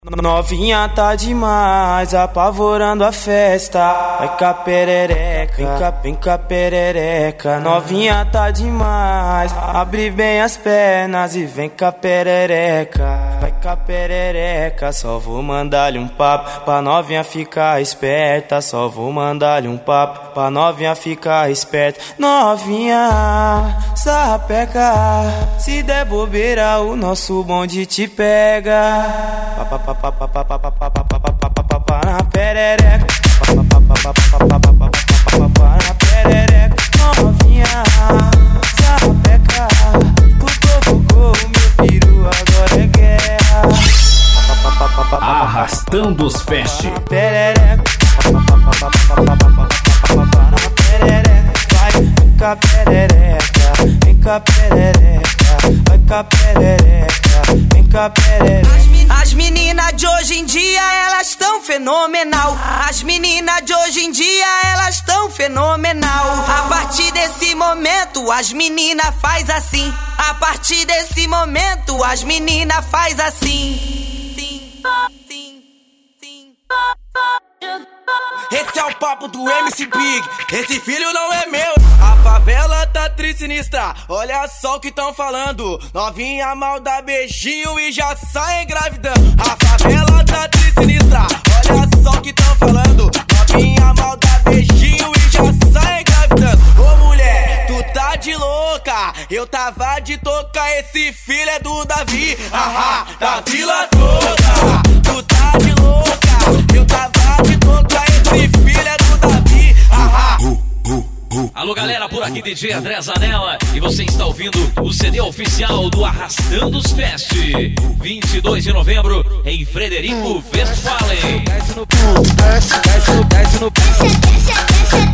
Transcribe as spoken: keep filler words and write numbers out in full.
Novinha tá demais, apavorando a festa. Vai cá perereca, vem cá, vem cá perereca. Novinha tá demais, abre bem as pernas e vem cá perereca. Vai cá perereca, só vou mandar-lhe um papo pra novinha ficar esperta. Só vou mandar-lhe um papo pra novinha ficar esperta. Novinha, sapeca, se der bobeira o nosso bonde te pega. Na perereca, na perereca, novinha, sapeca, tu provocou o meu peru, agora é guerra. Arrastando os Fest. Na perereca, na perereca, vai, vem cá perereca, vem cá perereca, vai cá perereca, vem cá perereca. As meninas de hoje em dia, elas tão fenomenal. As meninas de hoje em dia, elas tão fenomenal. A partir desse momento, as meninas faz assim. A partir desse momento, as meninas faz assim. Sim, sim, sim. Esse é o papo do M C Big, esse filho não é meu. A favela tá triste sinistra, olha só o que tão falando. Novinha mal dá beijinho e já sai engravidando. A favela tá triste sinistra, olha só o que tão falando. Novinha mal dá beijinho e já sai engravidando. Ô mulher, tu tá de louca, eu tava de toca, esse filho é do Davi. Ahá, da vila toda. Tu tá de louca, eu tava de toca, esse filho é do Davi. Ahá. Alô galera, por aqui D J André Zanella e você está ouvindo o C D oficial do Arrastando os Fest, vinte e dois de novembro em Frederico Westphalen. Desce no desce, desce no desce no